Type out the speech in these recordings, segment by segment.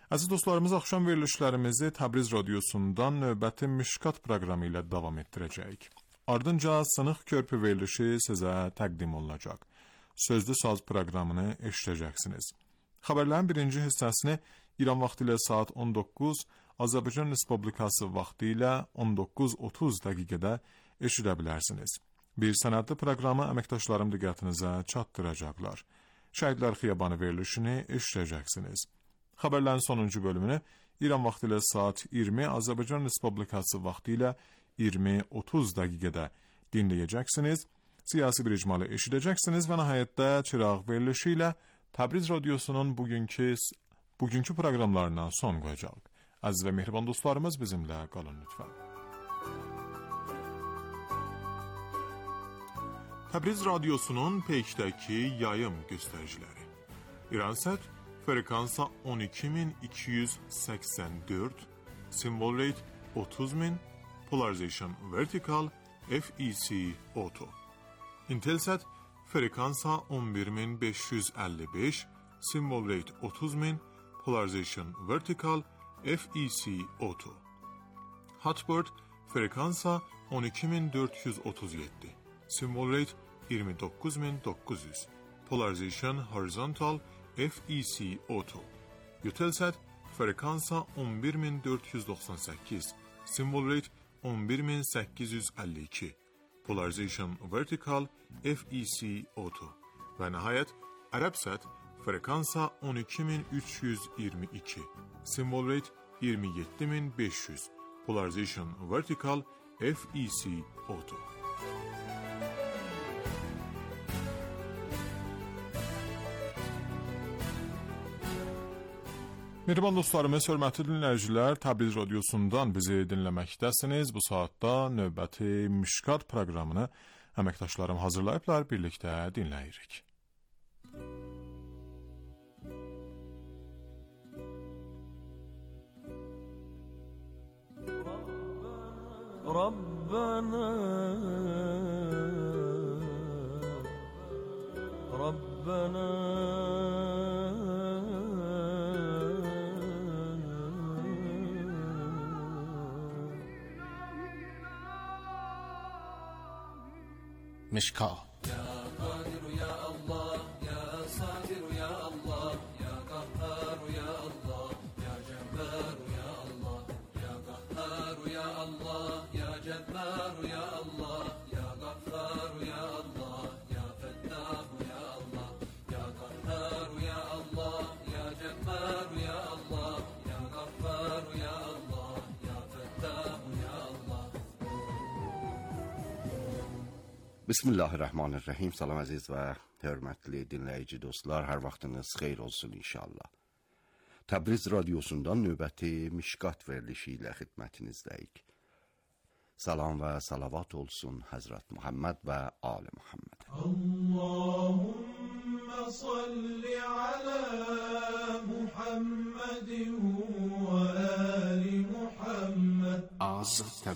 Əziz dostlarımız, axşam verilişlərimizi Təbriz radiosundan növbəti Mişkat proqramı ilə davam etdirəcəyik. Ardınca Sınıq Körpü verilişi sizə təqdim olunacaq. Sözlü saz proqramını eşidəcəksiniz. Xəbərlərin birinci hissəsini İran vaxtı ilə saat 19, Azərbaycan Respublikası vaxtı ilə 19:30 dəqiqədə eşidə bilərsiniz. Bir sənədli proqramı əməkdaşlarım diqqətinizə çatdıracaqlar. Şəhidlər Xiyabanı verilişini eşidəcəksiniz. Xəbərlərin sonuncu bölümünü İran vaxtı ilə saat 20, Azərbaycan Respublikası vaxtı ilə 20:30 dəqiqədə dinləyəcəksiniz. Siyasi bir icmalı eşidəcəksiniz və nəhayətdə Çıraq verilişi ilə Təbriz radiosunun bugünkü proqramlarına son qoyacaq. Əziz və mehriban dostlarımız, bizimlə qalın lütfən. Təbriz radiosunun peykdəki yayım göstəriciləri. İran sətr frekansa 12284, symbol rate 30000, polarization vertical, FEC auto. Intelsat frekansa 11555, symbol rate 30000, polarization vertical, FEC auto. Hotbird frekansa 12437, symbol rate 29900, polarization horizontal, FEC auto. Eutelsat frekansa 11498, symbol rate 11852, polarization vertical, FEC auto. Və nəhayət Arabsat frekansa 12322, symbol rate 27500, polarization vertical, FEC auto. Mehriban dostlarımız, hörmətli dinləyicilər, Təbriz radiosundan bizi dinləməkdəsiniz. Bu saatda növbəti Mişkat proqramını əməkdaşlarım hazırlayıblar, birlikdə dinləyirik. Rabbana مشکات يا قادر يا الله يا ساتر يا الله يا قهار يا الله يا جبار يا الله يا قهار يا الله يا جبار يا الله يا غفار يا الله يا فتاح يا الله يا قهار يا الله يا جبار يا الله يا غفار يا الله يا فتاح يا الله. Bismillahirrahmanirrahim. Salam əziz və hörmətli dinləyici dostlar, hər vaxtınız xeyir olsun inşallah. Təbriz radiosundan növbəti Mişkat verilişi ilə xidmətinizdəyik. Salam və salavat olsun Həzrət Muhammed və Ali Muhammed. Allahümme salli ala Muhammedin və ali Muhammed. az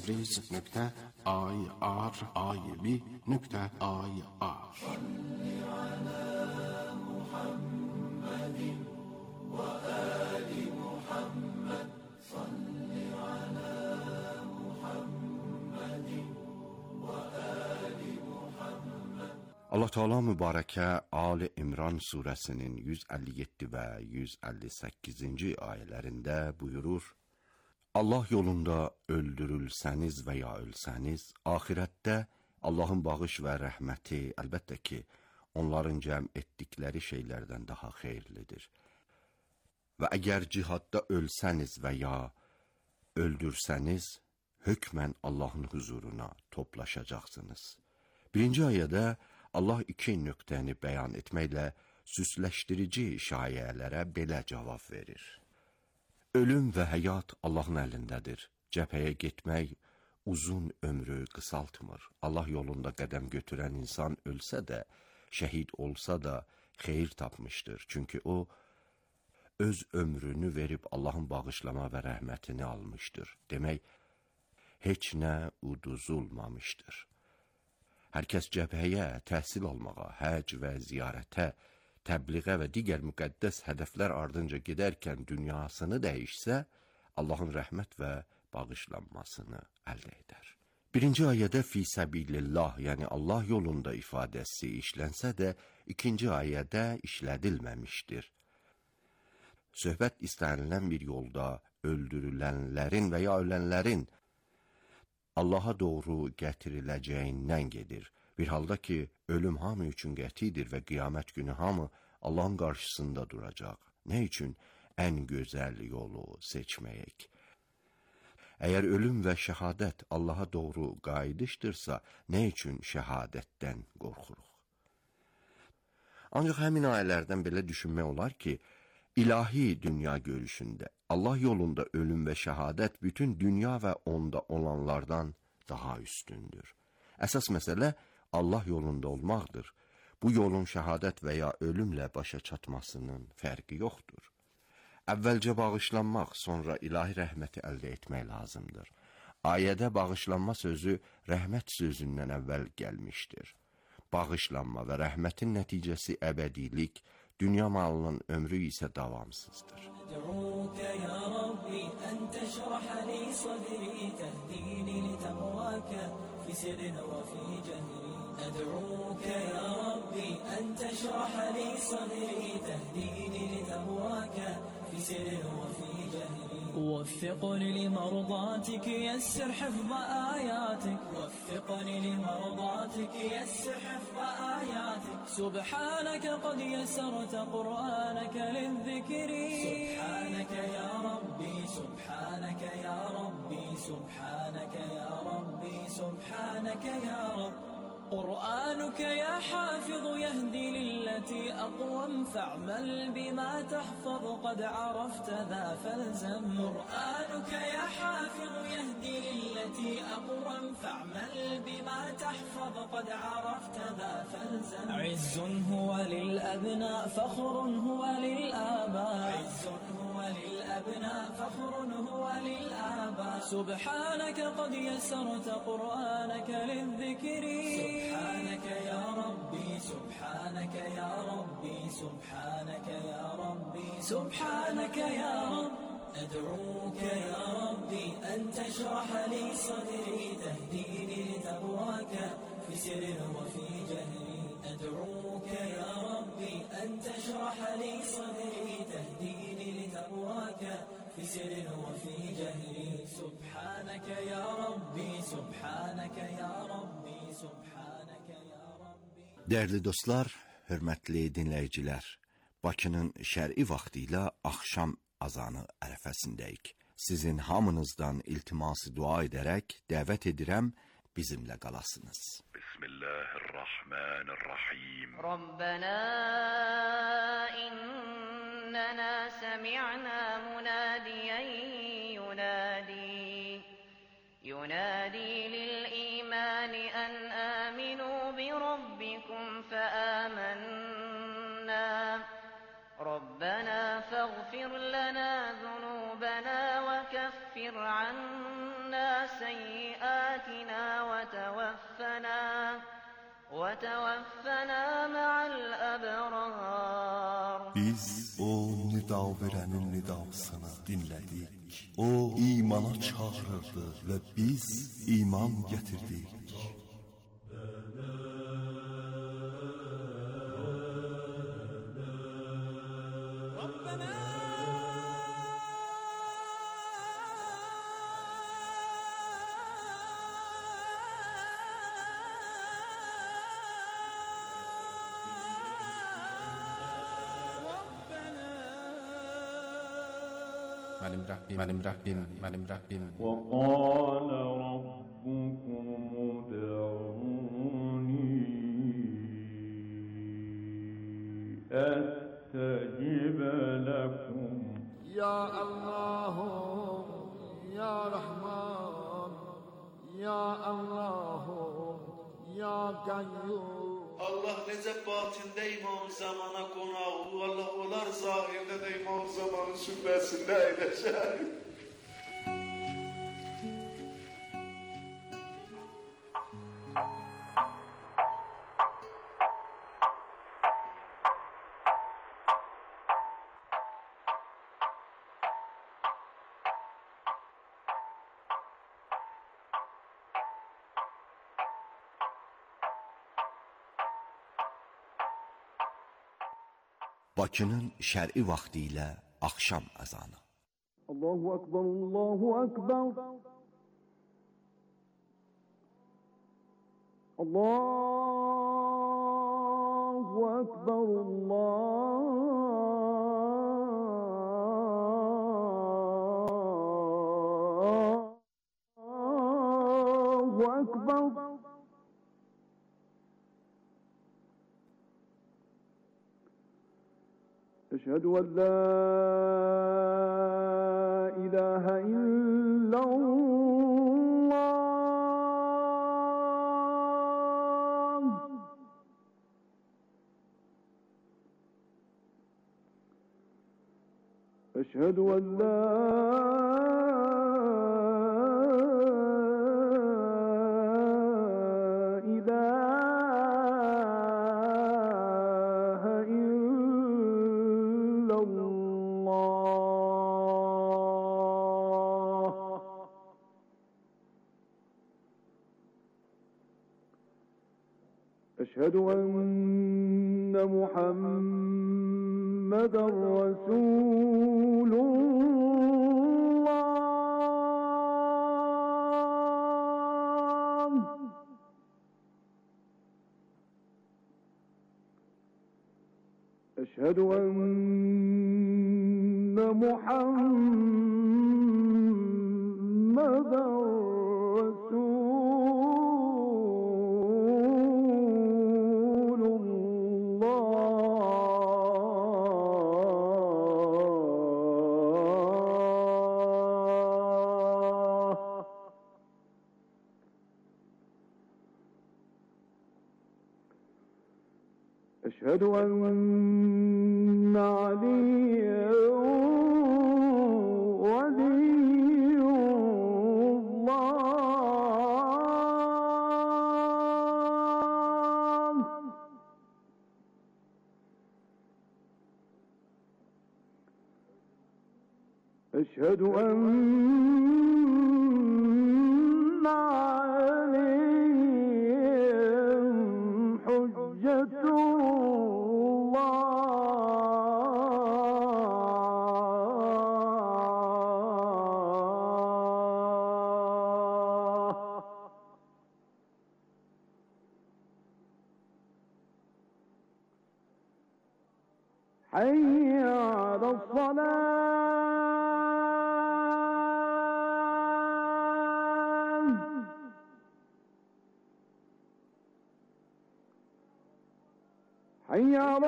Təbriz.ir.ir Salli ala Muhammedin və ali Muhammed. Salli ala Muhammedin və ali Muhammed. Allah Teala mübarəkə Ali İmran surəsinin 157 və 158-ci ayələrində buyurur: Allah yolunda öldürülsəniz və ya ölsəniz, axirətdə Allahın bağış və rəhməti əlbəttə ki, onların cəm etdikləri şeylərdən daha xeyirlidir. Və əgər cihadda ölsəniz və ya öldürsəniz, hökmən Allahın huzuruna toplaşacaqsınız. Birinci ayədə Allah iki nöqtəni bəyan etməklə süsləşdirici şayələrə belə cavab verir. Ölüm və həyat Allahın əlindədir. Cəbhəyə getmək uzun ömrü qısaltmır. Allah yolunda qədəm götürən insan ölsə də, şəhid olsa da xeyir tapmışdır. Çünki o, öz ömrünü verib Allahın bağışlama və rəhmətini almışdır. Demək, heç nə uduzulmamışdır. Hər kəs cəbhəyə, təhsil almağa, həc və ziyarətə təbliğə və digər müqəddəs hədəflər ardınca gedərkən dünyasını dəyişsə, Allahın rəhmət və bağışlanmasını əldə edər. Birinci ayədə fi səbilillah, yəni Allah yolunda ifadəsi işlənsə də, ikinci ayədə işlədilməmişdir. Söhbət istənilən bir yolda öldürülənlərin və ya ölənlərin Allaha doğru gətiriləcəyindən gedir. Bir halda ki, ölüm hamı üçün qətidir və qiyamət günü hamı Allahın qarşısında duracaq. Nə üçün? Ən gözəl yolu seçməyək. Əgər ölüm və şəhadət Allaha doğru qayıdışdırsa, nə üçün şəhadətdən qorxuruq? Ancaq həmin ayələrdən belə düşünmək olar ki, ilahi dünya görüşündə Allah yolunda ölüm və şəhadət bütün dünya və onda olanlardan daha üstündür. Əsas məsələ Allah yolunda olmaqdır. Bu yolun şəhadət və ya ölümlə başa çatmasının fərqi yoxdur. Əvvəlcə bağışlanmaq, sonra ilahi rəhməti əldə etmək lazımdır. Ayədə bağışlanma sözü rəhmət sözündən əvvəl gəlmişdir. Bağışlanma və rəhmətin nəticəsi əbədilik, dünya malının ömrü isə davamsızdır. أدعوك يا ربي أن تشرح لي صدري تهديني لتقواك في سر وفي جهري أدعوك يا ربي أن تشرح لي صدري تهديني لتقواك في سر وفي جهري وفقني لمرضاتك يسر حفظ آياتك وفقني لمرضاتك يسر حفظ آياتك سبحانك قد يسرت قرآنك للذكر سبحانك يا ربي سبحانك يا ربي سبحانك يا ربي سبحانك يا رب قرآنك يا حافظ يهدي للتي أقوم فاعمل بما تحفظ قد عرفت ذا فالزم قرآنك يا حافظ يهدي للتي أقوم فاعمل بما تحفظ قد عرفت ذا فالزم عز هو للأبناء فخر هو للآباء عز هو للأبناء فخر هو للآباء سبحانك قد يسرت قرآنك للذكر سبحانك يا ربي سبحانك يا ربي سبحانك يا ربي سبحانك يا رب أدعوك يا ربي أن تشرح لي صدري تهديني لتقواك في سر وفي جهري أدعوك يا ربي أن تشرح لي صدري تهديني لتقواك في سر وفي جهري سبحانك يا ربي سبحانك يا ربي سبحانك يا ربي. Dəyərli dostlar, hörmətli dinləyicilər, Bakının şər'i vaxtı ilə axşam azanı ərəfəsindəyik. Sizin hamınızdan iltiması dua edərək dəvət edirəm, bizimlə qalasınız. Bismillahirrahmanirrahim. Rabbana innana sami'na munadiyan yunadi lil-iman an aminu bi rabbikum fa amanna. ربنا فاغفر لنا ذنوبنا وكفر عنا سيئاتنا وتوفنا مع الأبرار. Biz o nida verənin nidasını dinlədik. O imana çağırırdı və biz iman gətirdik. Mənim Rəbbim. وقال ربكم ادعوني أستجب لكم. يا الله يا رحمن يا الله يا قيوم. Allah necə batində İmam Zamana qonağı, Allah olar zahirdə də İmam Zamanın sübhəsində əyləşər. Bakının şər'i vaxtı ilə axşam əzanı. Allahu Akbar, Allahu Akbar. Allahu Akbar, Allahu Akbar. أشهد أن لا إله إلا الله. أشهد أن لا أشهد أن محمدا رسول الله. أشهد أن محمدا أشهد أن عليا ولي الله. أشهد أن عليهم حجة حي على الصلاة. حي على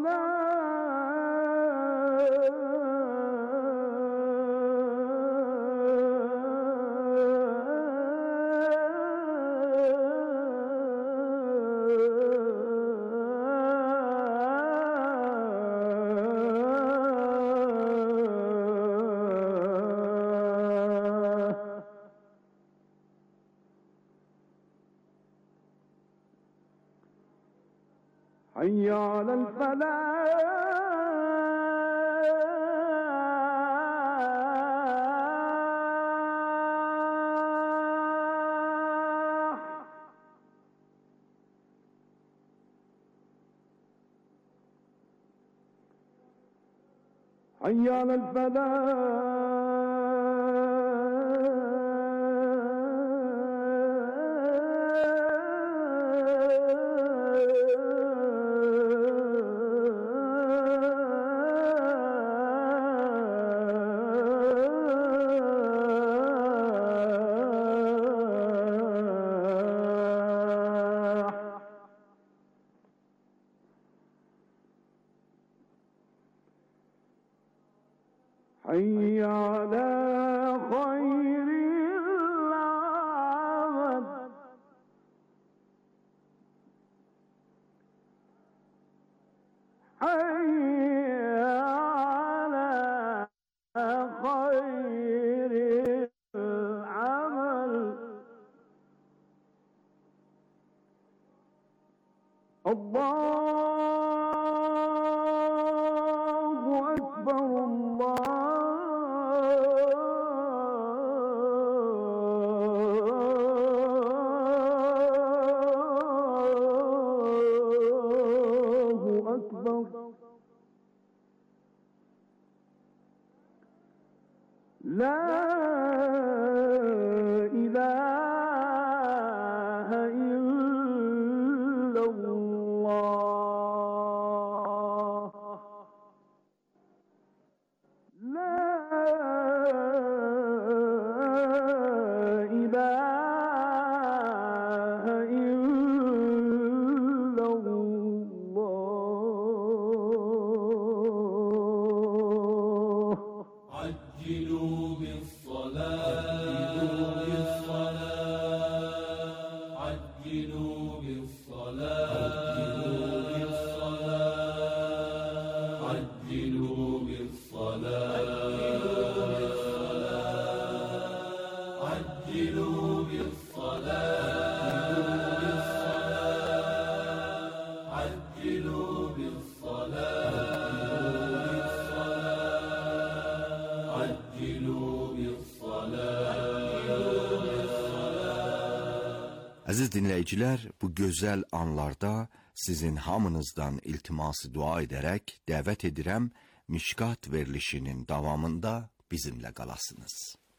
حي على الفلاح. حي على الفلاح. حي على خير العمل. حي على خير العمل. الله أكبر، الله أكبر. لا إله إلا الله لا إله إلا الله عجلوا بالصلاة عجلوا بالصلاة عجلوا بالصلاة عجلوا بالصلاة عجلوا بالصلاة عجلوا بالصلاة. Əziz dinləyicilər, bu gözəl anlarda sizin hamınızdan iltiması dua edərək dəvət edirəm, Mişkat verilişinin davamında bizimlə qalasınız.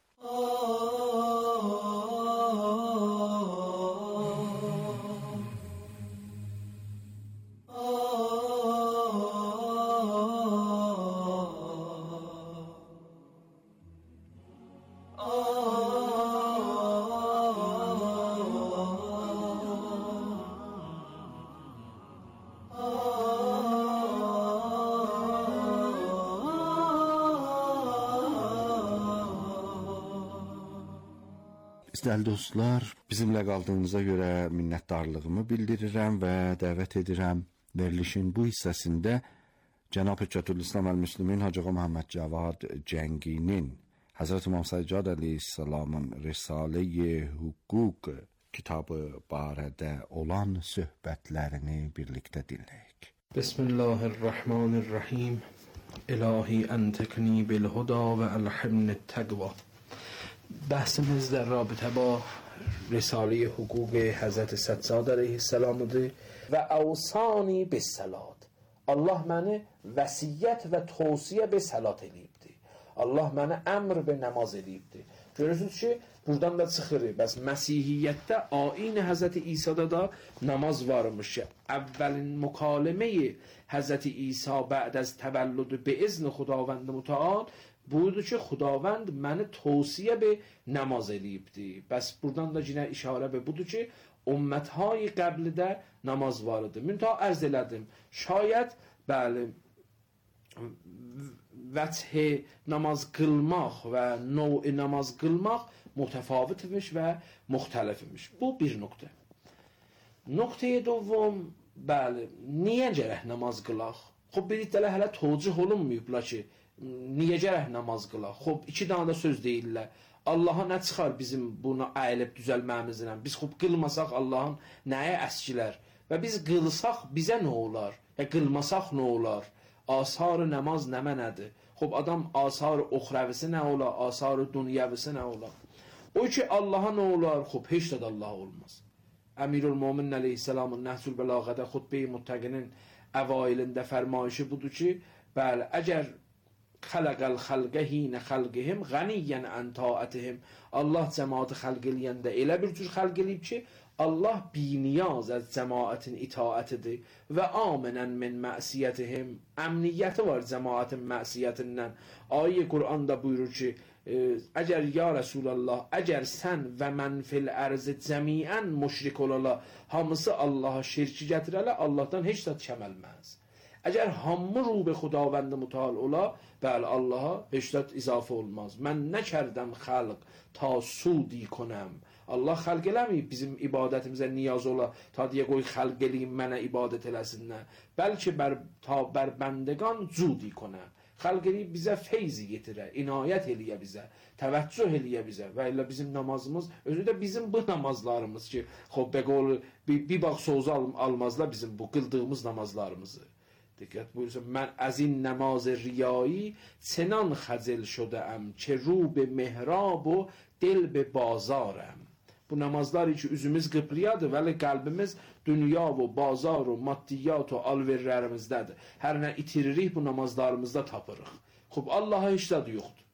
Dəyərli dostlar, bizimlə qaldığınıza görə minnətdarlığımı bildirirəm və dəvət edirəm. Verilişin bu hissəsində Cənab Hüccətülislam əl-Müslimin Hacı Ağa Məhəmməd Cavad Cənginin Həzrət İmam Səccad əleyhissalamın Risalə-i Hüquq kitabı barədə olan söhbətlərini birlikdə dinləyək. Bismillahirrahmanirrahim. İlahi entekni bil huda ve elhimni tegva. بحثمız در رابطه با رساله حقوق حضرت سجاد علیه السلامdır و اوصانی به صلات. Allah məni vəsiyyət və tövsiyə be salat eləyibdir. Allah məni əmr be namaz eləyibdir. Görürsünüz ki, buradan da çıxır. Bəs Məsihiyyətdə ayin Həzrəti İsa'da da namaz varmış ki, əvvəlin mükaləməyi Həzrəti İsa bə'd az təvəllüdü be izn Xudavənd mütəal buyurdu ki, Xudavənd məni tövsiyə be namaz eləyibdir. Bəs buradan da yenə işarə be budur ki, ümmətهای qəblidə namaz var idi. Müntəha ərz elədim. Şayət bəli vəthi namaz qılmaq və növ namaz qılmaq mütəfavit imiş və müxtəlif imiş. Bu bir nöqtə. Nöqtəyə dovom, bəli, niyə gərək namaz qılaq? Xob, birlikdə hələ tövcih olunmayıblar ki, niyə gərək namaz qılaq? Xob, iki dana da söz deyirlər. Allaha nə çıxar bizim bunu əyilib düzəlməyimizlə? Biz xob qılmasaq Allahın nəyə əskilər? Və biz qılsaq bizə nə olar? Qılmasaq nə olar? Asar-ı namaz nə mənədir? Xob, adam asar-ı uxrəvisi nə olar? Asar-ı dünyəvisi nə olar? O ki, Allaha nə olar? Xob, heç də Allah olmaz. Əmirül-Möminin əleyhissalamın Nəhcül Bəlağədə xutbə-i Muttəqinin əvailində fərmayışı budur ki, bəli, əgər xələqəl xəlqə hinə xəlqihim qəniyyən ən taətihim. Allah cəmaatı xəlq eləyəndə elə bir cür xəlq eləyib ki, Allah biniyaz az cəmaətin itaətidir və aminən min məsiyyətihim. Əmniyyəti var cəmaətin məsiyyətindən. Ayə Qur'anda buyurur ki, əgər ya Rəsulallah, əgər sən və mən fil ərzi cəmiən müşrik olala, hamısı Allaha şirki gətirələ, Allahdan heç də kəməlməz. Əgər hamı rube Xudavənd mütəal ola, bəli, Allaha heç də izafə olmaz. Mən nə kərdəm xalq ta sudi konəm. Allah xalq eləməyib bizim ibadətimizə niyaz ola, ta deyə qoy xalq eləyim mənə ibadət eləsinlər. Bəlkə ta bər bəndəgan cudi konəm. Xalq eləyib bizə feyzi getirə, inayət eləyə bizə, təvəccüh eləyə bizə. Və elə bizim namazımız, özü də bizim bu namazlarımız ki, xob, bəqol, bir bax sözü almazlar bizim bu qıldığımız namazlarımızı. Diqqət buyursun, mən əzin namaz riyایی çenان خجل شده‌ام که رو به محراب و دل به بازارم. Bu namazlar ki üzümüz qıbliyadır, vəli qəlbimiz dünya və bazar və maddiyat və alverlərimizdədir. Hər nə itiririk bu namazlarımızda tapırıq. Xub, Allaha heç də yoxdur.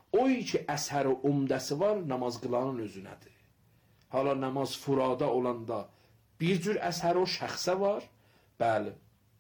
oy ki əsəri umdəsi var, namaz qılanın özünədir. Hala namaz furada olanda bir cür əsəri o şəxsə var, bəli.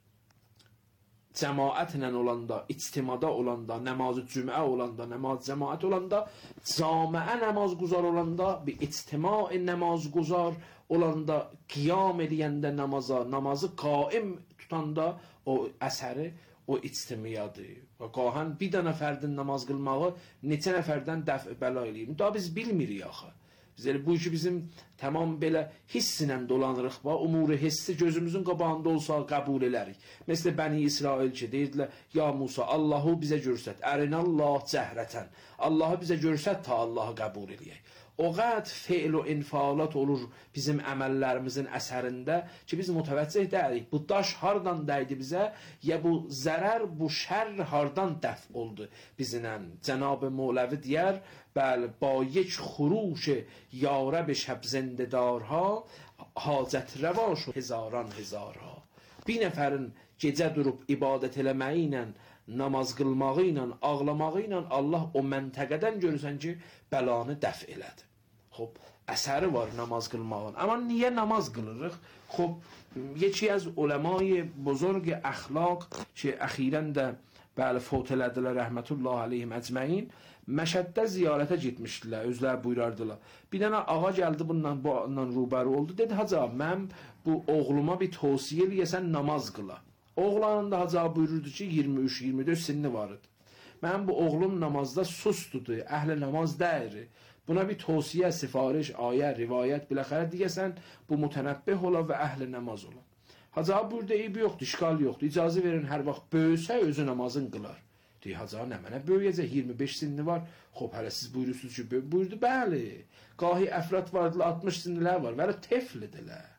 Cəmaətlə olanda, ictimada olanda, namazı cümə olanda, namaz cəmaət olanda, camiə namaz quzar olanda, bir ictima namaz quzar olanda, qiyam edəndə namaza, namazı qaim tutanda o əsəri o ictimiyadır. Və qahan bir dənə fərdin namaz qılmağı neçə nəfərdən dəf bəla eləyir. Daha biz bilmirik axı. Biz bu işi bizim tamam belə hissinə dolanırıq. Umuru hissi gözümüzün qabağında olsa qəbul elərik. Məsələn, Bəni İsrail ki, deyirdilər, ya Musa, Allahu bizə görsət. Ərinəllah cəhrətən. Allahı bizə görsət ta Allahı qəbul eləyək. O qədər feil o infialat olur bizim əməllərimizin əsərində ki, biz mütəvəccih deyirik. Bu daş hardan dəydi bizə? Ya bu zərər, bu şər hardan dəf oldu bizlə? Cənab-ı Mevləvi deyər, bəli, با یک خروش یارب شب زنده‌دارها حاجت روا شد هزاران هزارها. Bir nəfərin gecə durub ibadət eləməyi ilə, namaz qılmağı ilə, ağlamağı ilə Allah o məntəqədən görürsən ki, bəlanı dəf elədi. Xob, əsəri var namaz qılmağın. Amma niyə namaz qılırıq? Xob, yeki az uləmای buzurg əxlaq ki, əxirən də bəli, fot elədilər, rəhmətullah aleyhim əcməin, Məşəddə ziyarətə getmişdilər, özləri buyurardılar. Bir dənə ağa gəldi bununla rubəri oldu. Dedi, Hacı abi, mən bu oğluma bir tavsiyə eləyəsən namaz qıla. Oğlanın da Hacı abi buyururdu ki, 23-24 sinni var idi. Mən bu oğlum namazda sustudur, əhli namaz deyir. Buna bir tavsiyə, sifariş, ayə, rivayət, biləxərə deyəsən, bu mütənəbbih ola və əhli namaz ola. Hacı abi burada eybi yoxdur, işgal yoxdur. İcazə verin, hər vaxt böyüsə özü namazın qılar. Deyir, Hacı abi, nə mənə böyüyəcək, 25 sinni var. Xob, hələ siz buyurursunuz ki, buyurdu, bəli. Qahi əfrat vardılar, 60 sinnilər var, vələ teflidirlər.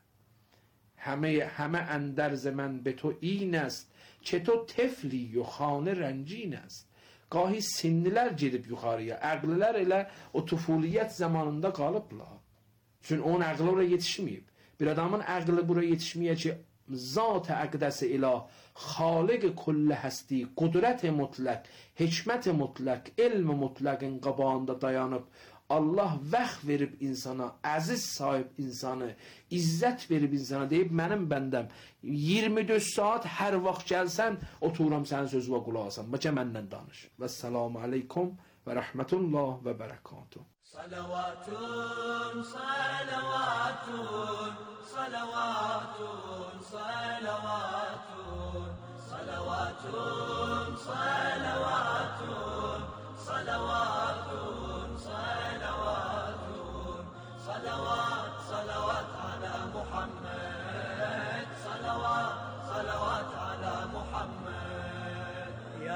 Həmə əndər zəmən be to in است که تو tefli yo xanə rəncin است. Qahi sinnilər gedib yuxarıya, əqlilər elə o tufuliyyət zamanında qalıblar. Çünki onun əqli oraya yetişməyib. Bir adamın əqli buraya yetişməyə ki, zat əqdəsi ilah, xaliq kulli həsti, qudrət mutlaq, hikmət mutlaq, elm mutlaqın qabağında dayanıb, Allah vəxt verib insana, əziz sahib insanı, izzət verib insana, deyib, mənim bəndəm, 24 saat hər vaxt gəlsən, oturam sənin sözüvə qulaq asan, bəlkə məndən danış. Vəssalamu aleykum və rəhmətullah və bərəkatuh. Salavatun, salavatun, salavatun, salavatun, salavatun, salavatun, salavatun, salavatun, salavat, salavat ala Muhammed, salavat, salavat ala Muhammed. Ya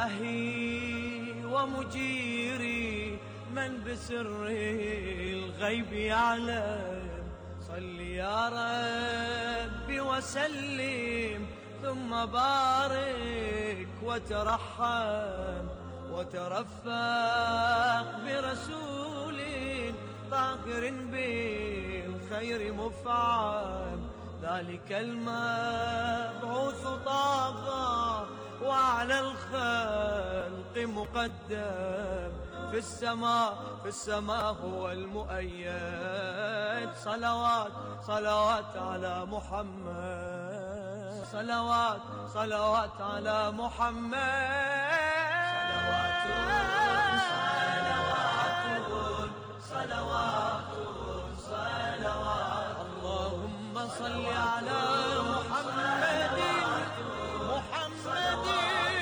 ilahi wa mujiri من بسر الغيب يعلم صل يا ربي وسلم ثم بارك وترحم وترفق برسول طاهر بالخير مفعم ذلك المبعوث طاغى وعلى الخلق مقدم في السماء هو المؤيد صلوات صلوات على محمد صلوات صلوات على محمد صلوات صلوات صلوات اللهم صل على محمد محمد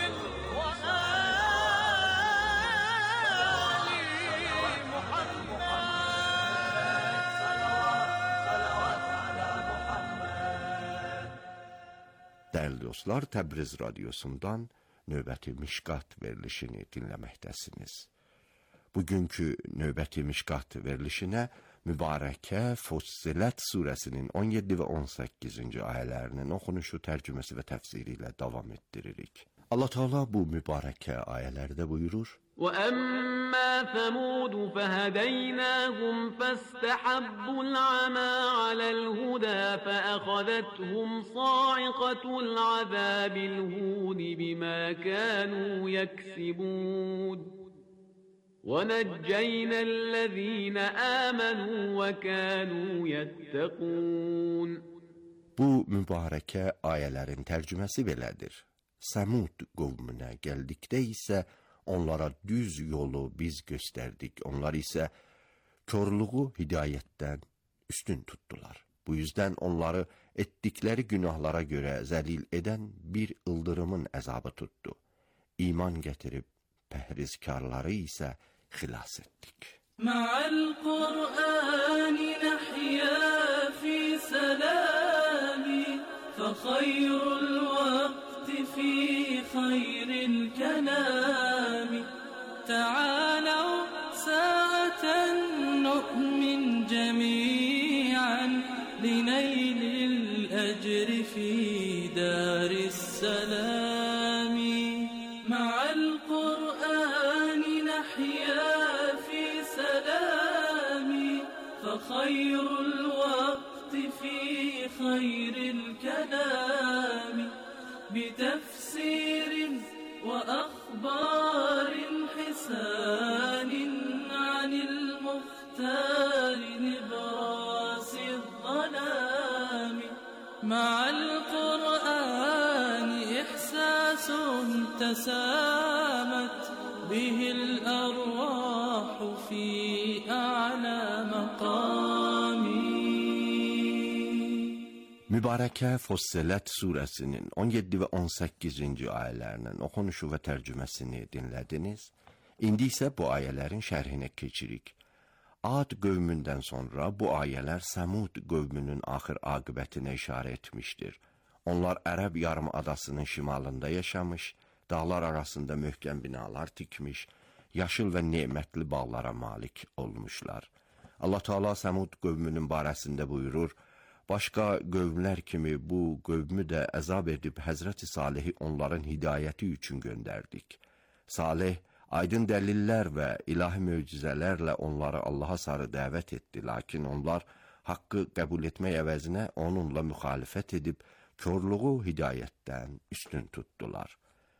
Dəyərli dostlar, Təbriz radiosundan növbəti Mişqat verilişini dinləməkdəsiniz. Bugünkü növbəti Mişqat verilişinə mübarəkə Fussilet surəsinin 17 və 18-ci ayələrinin oxunuşu, tərcüməsi və təfsiri ilə davam etdiririk. Allah Teala bu mübarəkə ayələrdə buyurur: وَأَمَّا ثَمُودُ فَهَدَيْنَاهُمْ فَاسْتَحَبُّوا الْعَمَى عَلَى الْهُدَى فَأَخَذَتْهُمْ صَاعِقَةُ الْعَذَابِ الْهُونِ بِمَا كَانُوا يَكْسِبُونَ ونجينا الذين آمنوا وكانوا يتقون. Bu mübarəkə ayələrin tərcüməsi belədir. Səmud qovmunə gəldikdə isə onlara düz yolu biz göstərdik. Onlar isə körluğu hidayətdən üstün tutdular. Bu yüzden onları etdikləri günahlara görə zəlil edən bir ıldırımın əzabı tutdu. İman gətirib pəhrizkarları isə xilas etdik. Ma'al Qur'ani nahya fi salami fa khayrul vaqti fi khayril kalami ta'alaw sa'atan nu'min jami'an لنيل الأجر في دار السلام مع القرآن نحيا في سلام فخير الوقت في خير الكلام بتفسير وأخبار حسان عن المختار نبراس الظلام مع القرآن إحساس تسامت به الأرواح في أعلى مقام. Mübarəkə Fussilet surəsinin 17 və 18-ci ayələrinin oxunuşu və tərcüməsini dinlədiniz. İndi isə bu ayələrin şərhinə keçirik. Ad qövmündən sonra bu ayələr Səmud qövmünün axır aqibətinə işarə etmişdir. Onlar Ərəb yarımadasının şimalında yaşamış, dağlar arasında möhkəm binalar tikmiş, yaşıl və nemətli bağlara malik olmuşlar. Allah Teala Səmud qövmünün barəsində buyurur, başqa qövmlər kimi bu qövmü də əzab edib Həzrəti Salihi onların hidayəti üçün göndərdik. Salih aydın dəlillər və ilahi möcüzələrlə onları Allaha sarı dəvət etdi, lakin onlar haqqı qəbul etmək əvəzinə onunla müxalifət edib, körluğu hidayətdən üstün tutdular.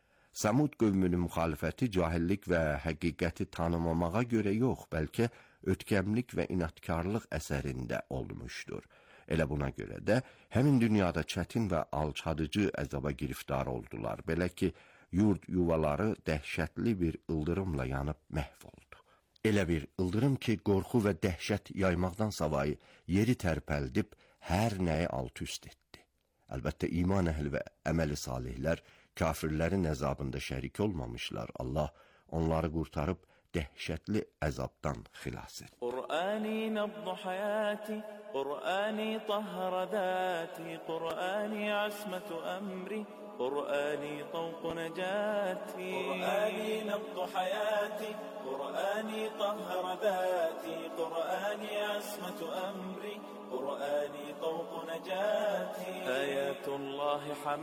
Səmud qövmünün müxalifəti cahillik və həqiqəti tanımamağa görə yox, bəlkə ötkəmlik və inatkarlıq əsərində olmuşdur. Elə buna görə də həmin dünyada çətin və alçadıcı əzaba giriftar oldular. Belə ki, yurd yuvaları dəhşətli bir ıldırımla yanıb məhv oldu. Elə bir ıldırım ki, qorxu və dəhşət yaymaqdan savayı yeri tərpəldib hər nəyi alt-üst etdi. Əlbəttə, iman əhli və əməli salihlər kafirlərin əzabında şərik olmamışlar. Allah onları qurtarıb dəhşətli əzabdan xilas etdi. Qur'ani nabdu hayati, Qur'ani tahhara zati, Qur'ani asmatu amri, Qur'ani tawqu najati. Qur'ani nabdu hayati, Qur'ani tahhara zati, Qur'ani asmatu amri, قرآني طوق نجاتي. آيات الله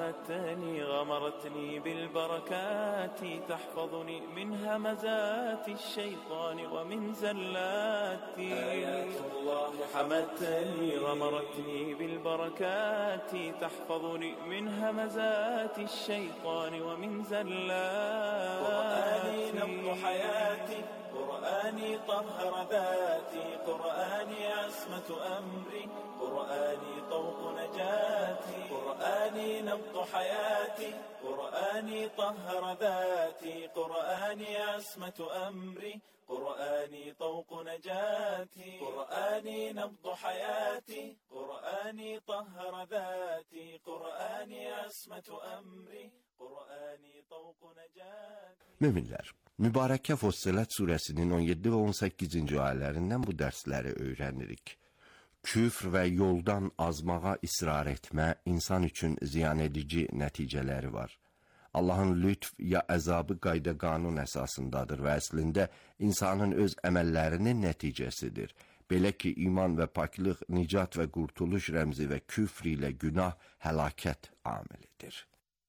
حمتني غمرتني بالبركات تحفظني من همزات الشيطان ومن زلاتي. آيات الله حمتني غمرتني بالبركات تحفظني من همزات الشيطان ومن زلاتي. قرآني نبض حياتي قرآني طهر ذاتي قرآني عصمة أمري قرآني طوق نجاتي قرآني نبض حياتي قرآني طهر ذاتي قرآني عصمة أمري قرآني طوق نجاتي قرآني نبض حياتي قرآني طهر ذاتي قرآني عصمة أمري قرآني طوق نجاتي. Müminlər, Mübarəkə Fussilet surəsinin 17 və 18-ci ayələrindən bu dərsləri öyrənirik. Küfr və yoldan azmağa israr etmə insan üçün ziyan edici nəticələri var. Allahın lütf ya əzabı qayda qanun əsasındadır və əslində insanın öz əməllərinin nəticəsidir. Belə ki, iman və paklıq, nicat və qurtuluş rəmzi və küfr ilə günah həlakət amilidir.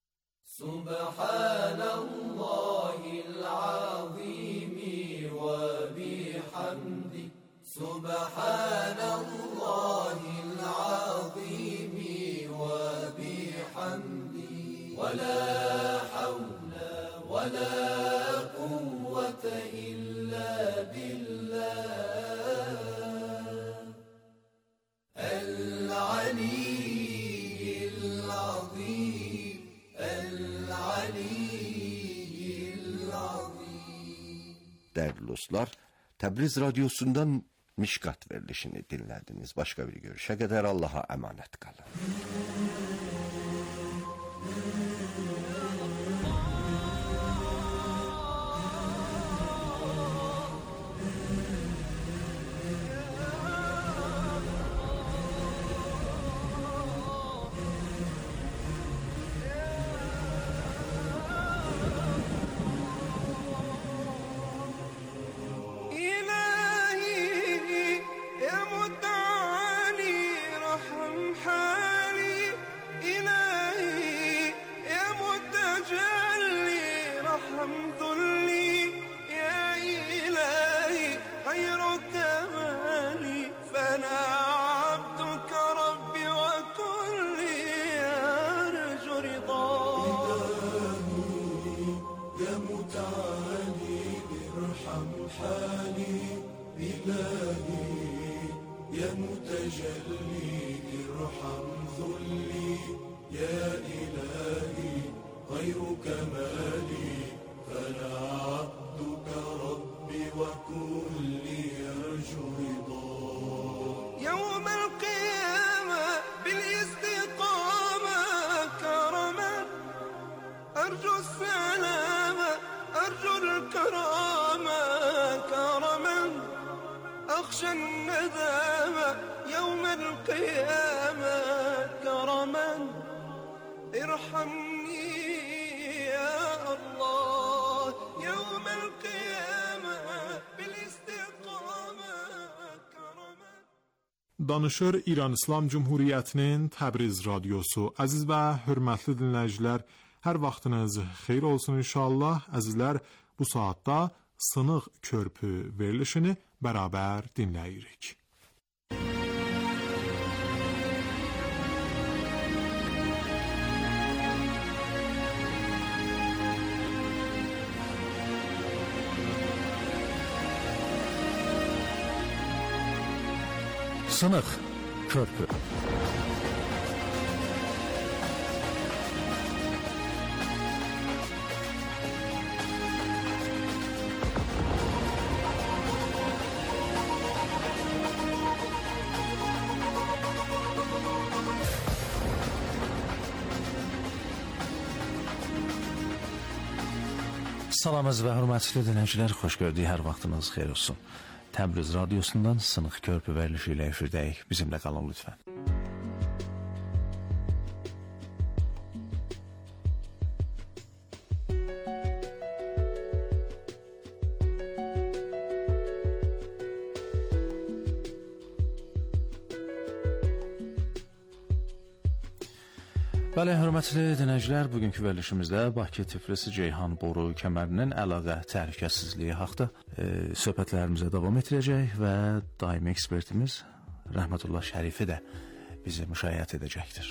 Subhanallahil azimi və bihamdi Subhanallahil azimi və bihamdi və la havle və la kuvvete illa بالله العلي العظيم العلي العظيم. Değerli dostlar, Təbriz Radyosu'ndan Mişkat verilişini dinlediniz. Başka bir görüşe kadar Allah'a emanet kalın. أخشى الندامة يوم القيامة كرما ارحمني يا الله يوم القيامة بالاستقامة كرما. Danışır İran İslam Cumhuriyyətinin Təbriz Radyosu. Əziz və hörmətli dinləyicilər, hər vaxtınız xeyir olsun inşallah. Əzizlər, bu saatda Sınıq Körpü verilişini bərabər dinləyirik. Sınıq Körpü. Salamız və hörmətli dinləyicilər, xoş gördük, hər vaxtınız xeyir olsun. Təbriz Radyosu'ndan Sınıq Körpü verilişi ilə efirdəyik. Bizimlə qalın lütfən. Bəli, hörmətli dinləyicilər, bugünkü verilişimizdə Bakı-Tiflis-Ceyhan boru kəmərinin əlaqə təhlükəsizliyi haqda söhbətlərimizə davam etdirəcək və daimi ekspertimiz Rəhmətullah Şərifi də bizi müşayiət edəcəkdir.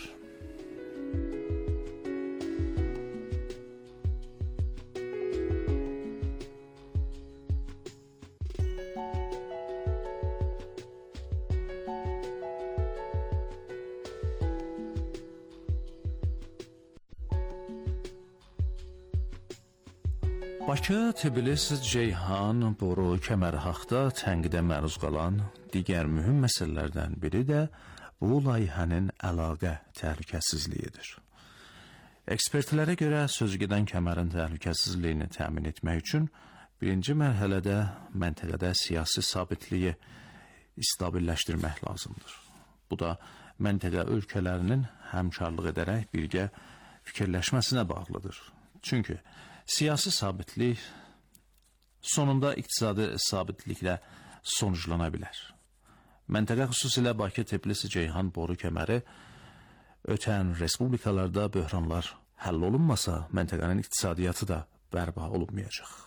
Bakı-Tbilisi-Ceyhan boru kəməri haqda tənqidə məruz qalan digər mühüm məsələlərdən biri də bu layihənin əlaqə təhlükəsizliyidir. Ekspertlərə görə sözügedən kəmərin təhlükəsizliyini təmin etmək üçün birinci mərhələdə məntəqədə siyasi sabitliyi stabilləşdirmək lazımdır. Bu da məntəqə ölkələrinin həmkarlıq edərək birgə fikirləşməsinə bağlıdır. Çünki siyasi sabitlik sonunda iqtisadi sabitliklə sonuclana bilər. Məntəqə xüsusilə Bakı-Tbilisi-Ceyhan boru kəməri ötən respublikalarda böhranlar həll olunmasa, məntəqənin iqtisadiyyatı da bərpa olunmayacaq.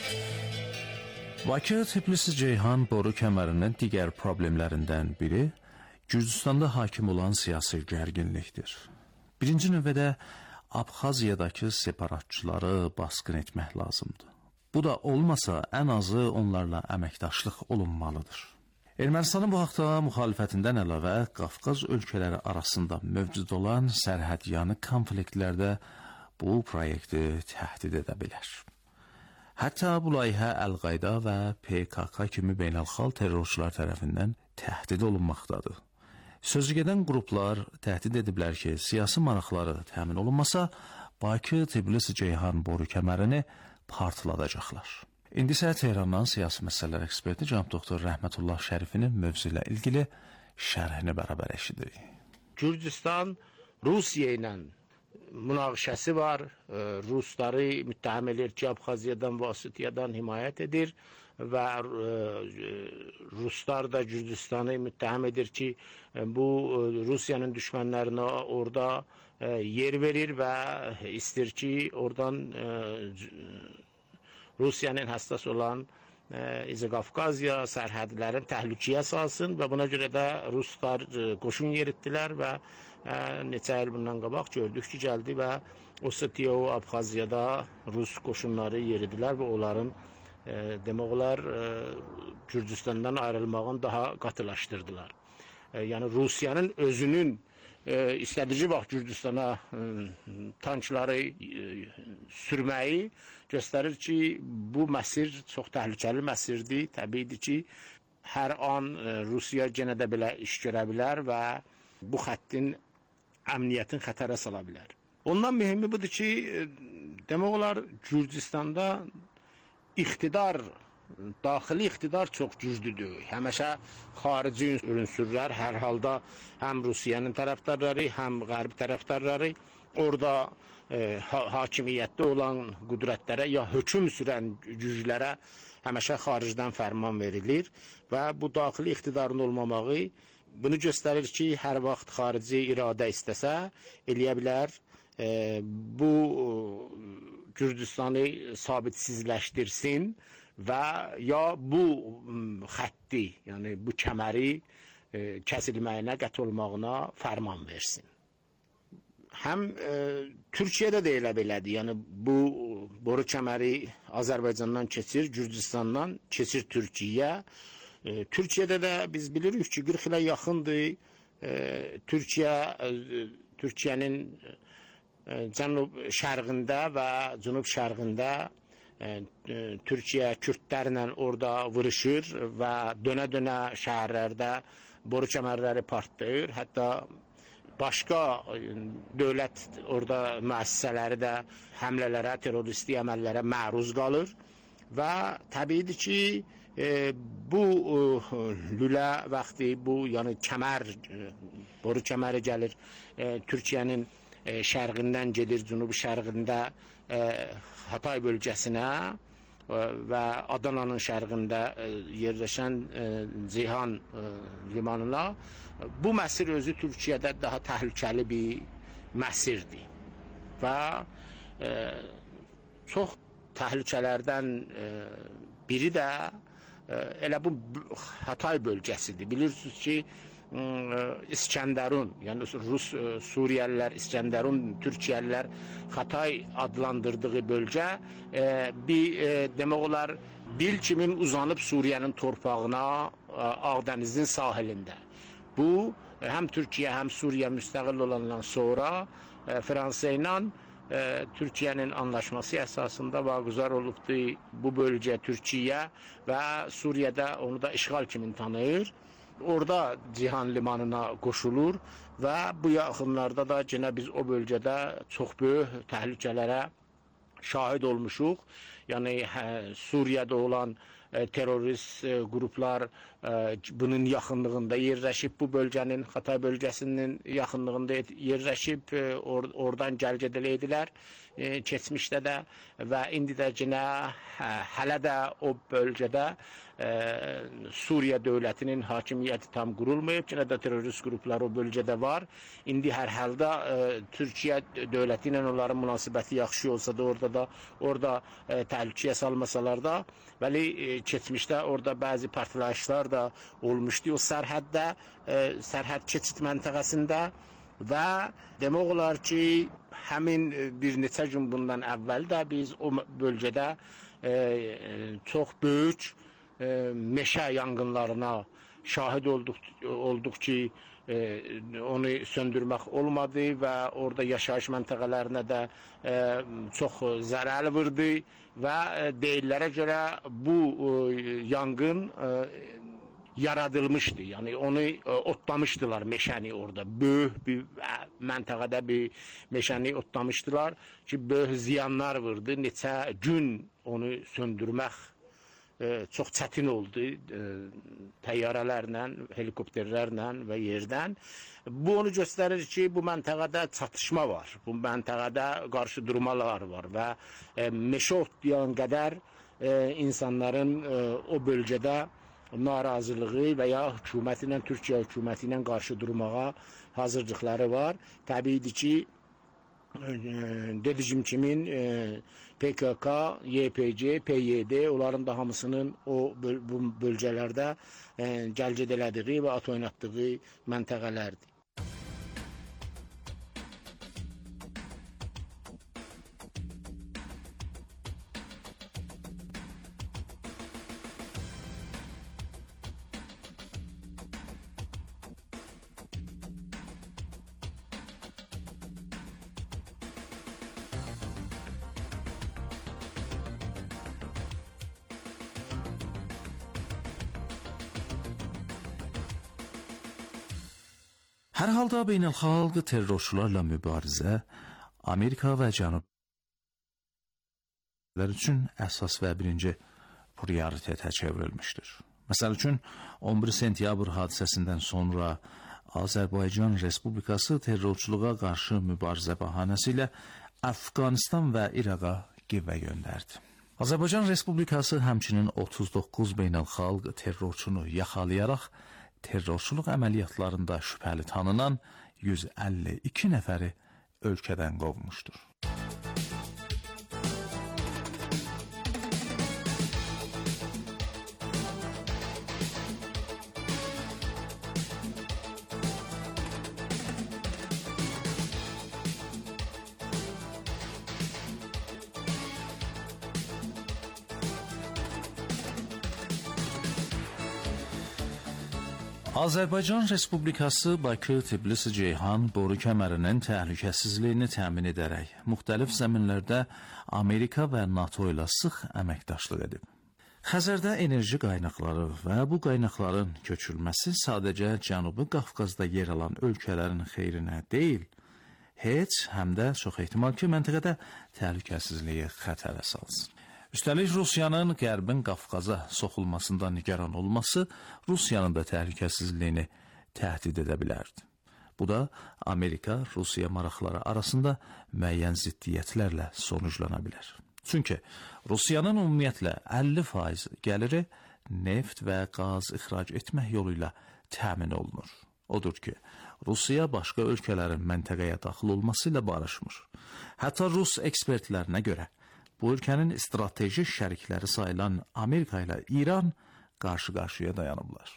Bakı Tiflis Ceyhan boru kəmərinin digər problemlərindən biri Gürcüstanda hakim olan siyasi gərginlikdir. Birinci növbədə Abxaziyadakı separatçıları basqın etmək lazımdır. Bu da olmasa ən azı onlarla əməkdaşlıq olunmalıdır. Ermənistanın bu haqda müxalifətindən əlavə Qafqaz ölkələri arasında mövcud olan sərhədyanı konfliktlərdə bu proyekti təhdid edə bilər. Hətta bu layihə Əl-Qayda və PKK kimi beynəlxalq terrorçular tərəfindən təhdid olunmaqdadır. Sözügedən qruplar təhdid ediblər ki, siyasi maraqları təmin olunmasa, Bakı Tbilisi Ceyhan boru kəmərini partladacaqlar. İndi isə Tehrandan siyasi məsələlər eksperti cənab doktor Rəhmətullah Şərifinin mövzu ilə ilgili şərhini bərabər eşidirik. Gürcüstan Rusiya ilə münaqişəsi var. Rusları müttəhim edir ki, Abxaziyadan və Osetiyadan himayət edir və Ruslar da Gürcüstanı müttəhim edir ki, bu Rusiyanın düşmənlərinə orada yer verir və istir ki, oradan Rusiyanın həssas olan Qafqaziya sərhədlərin təhlükəyə salsın və buna görə də Ruslar qoşun yeritdilər və neçə il bundan qabaq gördük ki, gəldi və Osetiya və Abxaziyada Rus qoşunları yeridilər və onların demək olar Gürcüstandan ayrılmağını daha qatılaşdırdılar. Yəni Rusiyanın özünün istədici vaxt Gürcüstana tankları sürməyi göstərir ki, bu məsir çox təhlükəli məsirdir. Təbiidir ki, hər an Rusiya yenə də belə iş görə bilər və bu xəttin əmniyyətin xətərə sala bilər. Ondan mühimi budur ki, demək olar Gürcüstanda iqtidar, daxili iqtidar çox güclüdür. Həmişə xarici ünsürlər hər halda həm Rusiyanın tərəfdarları, həm Qərb tərəfdarları orada hakimiyyətdə olan qüdrətlərə ya hökm sürən güclərə həmişə xaricdən fərman verilir və bu daxili iqtidarın olmamağı bunu göstərir ki, hər vaxt xarici iradə istəsə, eləyə bilər, bu Gürcüstanı sabitsizləşdirsin və ya bu xətti, yəni bu kəməri kəsilməyinə, qət olmağına fərman versin. Həm Türkiyədə də elə belədir, yəni bu boru kəməri Azərbaycandan keçir, Gürcüstandan keçir Türkiyəyə. Türkiyədə də biz bilirik ki, 40 ilə yaxındır Türkiyənin cənub-şərqində və cənub-şərqində Türkiyə kürdlərlə orada vuruşur və dönə-dönə şəhərlərdə boru kəmərləri partlayır. Hətta başqa dövlət orada müəssisələri də həmlələrə, terroristi əməllərə məruz qalır və təbiidir ki, bu lülə vaxtı, bu yəni kəmər, boru kəməri gəlir Türkiyənin şərqindən gedir, cənubi şərqində Hatay bölgəsinə və Adananın şərqində yerləşən Ceyhan limanına. Bu məsir özü Türkiyədə daha təhlükəli bir məsirdir və çox təhlükələrdən biri də elə bu Hatay bölgəsidir. Bilirsiniz ki, İskəndərun, yəni Rus Suriyəlilər, İskəndərun Türkiyəlilər Hatay adlandırdığı bölgə bir demək olar bil kimin uzanıb Suriyanın torpağına Ağdənizin sahilində. Bu həm Türkiyə həm Suriya müstəqil olandan sonra Fransa ilə Türkiyənin anlaşması əsasında vaquzar olubdur bu bölgə Türkiyə və Suriyədə onu da işğal kimi tanıyır. Orada Ceyhan limanına qoşulur və bu yaxınlarda da yenə biz o bölgədə çox böyük təhlükələrə şahid olmuşuq. Yəni Suriyədə olan terrorist qruplar bunun yaxınlığında yerləşib, bu bölgənin, Hatay bölgəsinin yaxınlığında yerləşib, oradan gəlgədələ edilər. keçmişdə də və indi də yenə hələ də o bölgədə Suriya dövlətinin hakimiyyəti tam qurulmayıb. Yenə də terrorist qruplar o bölgədə var. İndi hər halda Türkiyə dövləti ilə onların münasibəti yaxşı olsa da orada təhlükəyə salmasalar da, bəli keçmişdə orada bəzi partlayışlar da olmuşdu o sərhəddə, sərhəd keçid məntəqəsində və demək olar ki, həmin bir neçə gün bundan əvvəl də biz o bölgədə çox böyük meşə yanğınlarına şahid olduq ki, onu söndürmək olmadı və orada yaşayış məntəqələrinə də çox zərər vurdu və deyillərə görə bu yanğın yaradılmışdı. Yəni onu otlamışdılar meşəni orada. Böyük bir məntəqədə bir meşəni otlamışdılar ki, böyük ziyanlar vurdu. Neçə gün onu söndürmək çox çətin oldu təyyarələrlə, helikopterlərlə və yerdən. Bu onu göstərir ki, bu məntəqədə çatışma var. Bu məntəqədə qarşıdurmalar var və meşə otlayan qədər insanların o bölgədə narazılığı və ya Türkiyə hökuməti ilə qarşı durmağa hazırlıqları var. Təbiidir ki, dediyim kimin PKK, YPG, PYD onların da hamısının bu bölgələrdə gəlgəd elədiyi və at oynatdığı məntəqələrdir. Hər halda beynəlxalq terrorçularla mübarizə Amerika və Cənub üçün əsas və birinci prioritetə çevrilmişdir. Məsəl üçün 11 sentyabr hadisəsindən sonra Azərbaycan Respublikası terrorçuluğa qarşı mübarizə bəhanəsi ilə Əfqanistan və İraqa qüvvə göndərdi. Azərbaycan Respublikası həmçinin 39 beynəlxalq terrorçunu yaxalayaraq terrorçuluq əməliyyatlarında şübhəli tanınan 152 nəfəri ölkədən qovmuşdur. Azərbaycan Respublikası Bakı-Tbilisi-Ceyhan boru kəmərinin təhlükəsizliyini təmin edərək müxtəlif zəminlərdə Amerika və NATO ilə sıx əməkdaşlıq edib. Xəzərdə enerji qaynaqları və bu qaynaqların köçürülməsi sadəcə Cənubi Qafqazda yer alan ölkələrin xeyrinə deyil, heç həm də çox ehtimal ki, məntəqədə təhlükəsizliyi xətərə salsın. Üstəlik, Rusiyanın Qərbin Qafqaza soxulmasından nigaran olması Rusiyanın da təhlükəsizliyini təhdid edə bilərdi. Bu da Amerika-Rusiya maraqları arasında müəyyən ziddiyyətlərlə sonuclana bilər. Çünki Rusiyanın ümumiyyətlə 50% gəliri neft və qaz ixrac etmək yolu ilə təmin olunur. Odur ki, Rusiya başqa ölkələrin məntəqəyə daxil olması ilə barışmır. Hətta Rus ekspertlərinə görə bu ölkənin strateji şərikləri sayılan Amerika ilə İran qarşı-qarşıya dayanıblar.